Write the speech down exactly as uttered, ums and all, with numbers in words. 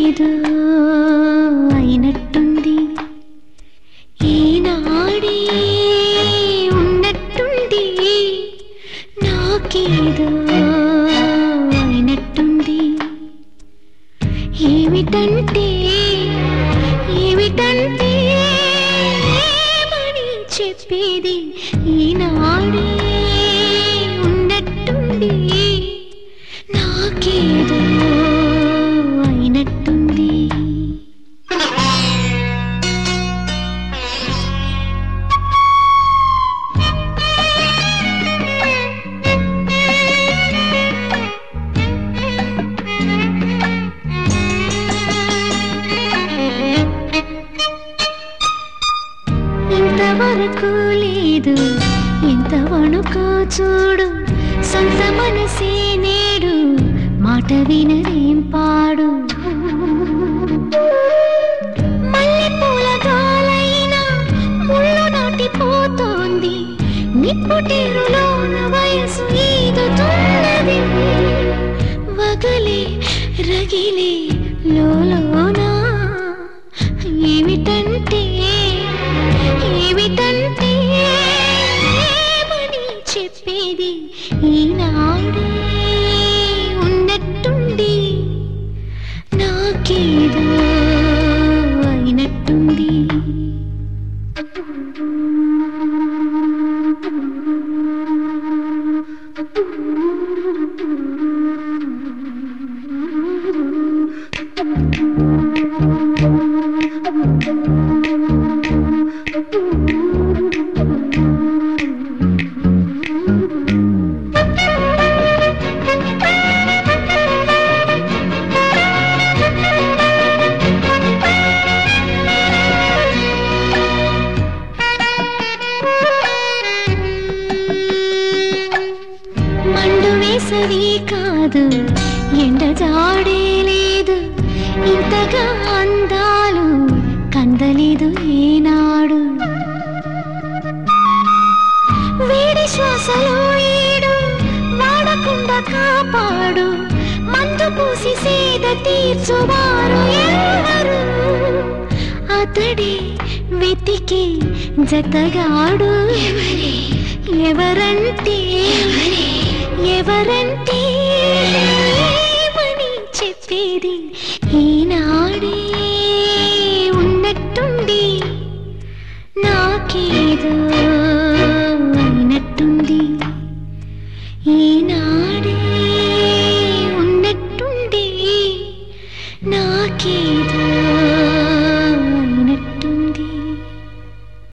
నాకేదో అయినట్టుంది ఈనాడే ఉన్నట్టుంది నాకేదో అయినట్టుంది ఏమిటంటే ఏమిటంటే ఏమని చెప్పేది ఈనాడే ఉన్నట్టుంది నాకేదో అయినట్టుంది ఇంతవరకు లేదు ఎంత వణుకో చూడు సొంత మనసే నేడు మాట వినరేం పాడు మల్లెపూల గాలైనా ముళ్ళు నాటిపోతోంది నిప్పుటేరులోన వయసు ఈదుతున్నది వగలే రగిలే లోలోనా ఏమిటంటే ఏమిటంటే ఏమని చెప్పేది ఈనాడే ఉన్నట్టుండి నాకేదో అయినట్టుంది మండు వేసవి కాదు ఎండ జాడే లేదు ఇంతగా అందాలు కందలేదు ఏనాడు వేడి శ్వాసలో ఏడు వాడకుండా కాపాడు మందు పూసి సేద తీర్చువారు ఎవరు అతడే వెతికి జతగాడు ఎవరంటే ఎవరంటే